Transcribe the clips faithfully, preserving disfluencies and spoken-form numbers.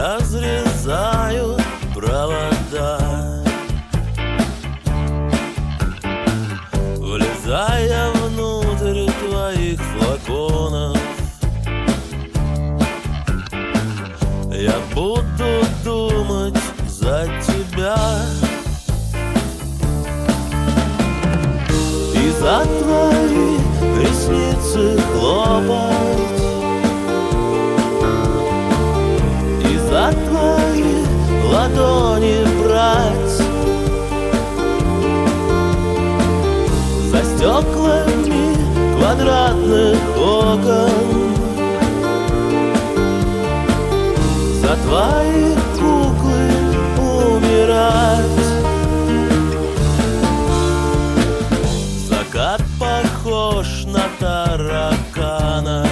разрезаю провода, влезая внутрь твоих флаконов. Я буду думать за тебя и за твои ресницы хлопать, и за твои ладони брать, за стеклами квадратных окон, за твои куклы умирать. Закат похож на таракана,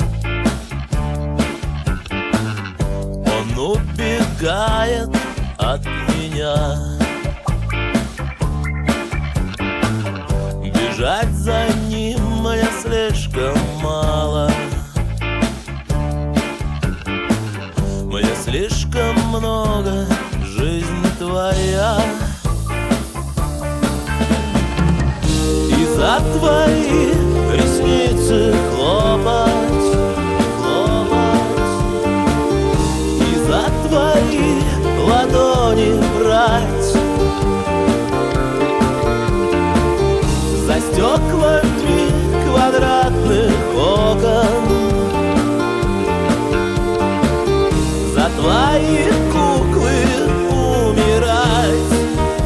он убегает от меня. Бежать за ним мне слишком мало, мне слишком много жизнь твоя. И за твои ресницы хлопать, хлопать, и за твои ладони брать, за стеклами квадратных окон, за твои куклы умирать.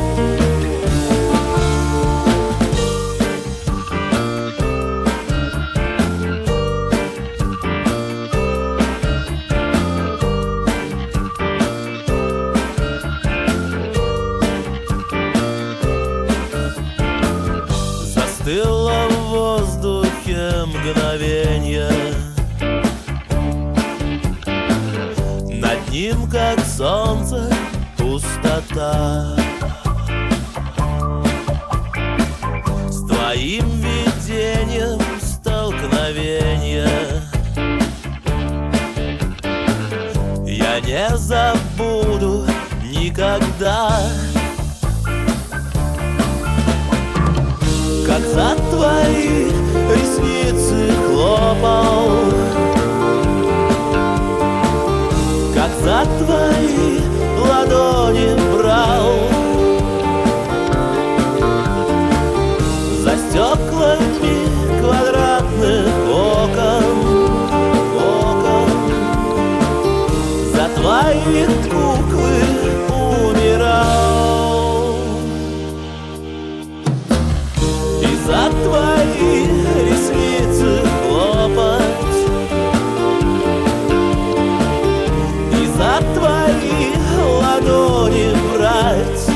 Застыло в воздухе мгновенье, над ним, как солнце, пустота. С твоим видением столкновение я не забуду никогда. Как за твои ресницы хлопал, как за твои ладони брал, за стеклами квадратных окон, окон, за твои куклы умирал. И за твои ресницы хлопать, и за твои ладони брать,